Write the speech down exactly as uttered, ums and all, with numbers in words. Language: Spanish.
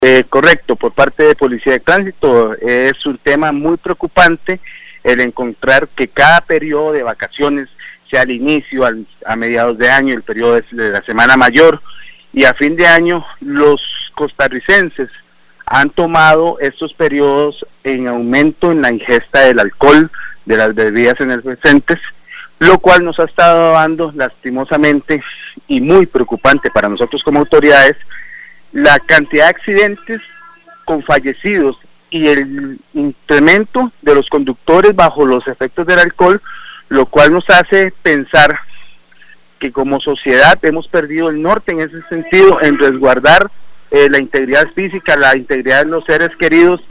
Eh, correcto, por parte de Policía de Tránsito es un tema muy preocupante el encontrar que cada periodo de vacaciones, sea al inicio, al, a mediados de año, el periodo de, de la Semana Mayor y a fin de año, los costarricenses han tomado estos periodos en aumento en la ingesta del alcohol, de las bebidas efervescentes, lo cual nos ha estado dando lastimosamente y muy preocupante para nosotros como autoridades la cantidad de accidentes con fallecidos y el incremento de los conductores bajo los efectos del alcohol, lo cual nos hace pensar que como sociedad hemos perdido el norte en ese sentido, en resguardar eh, la integridad física, la integridad de los seres queridos.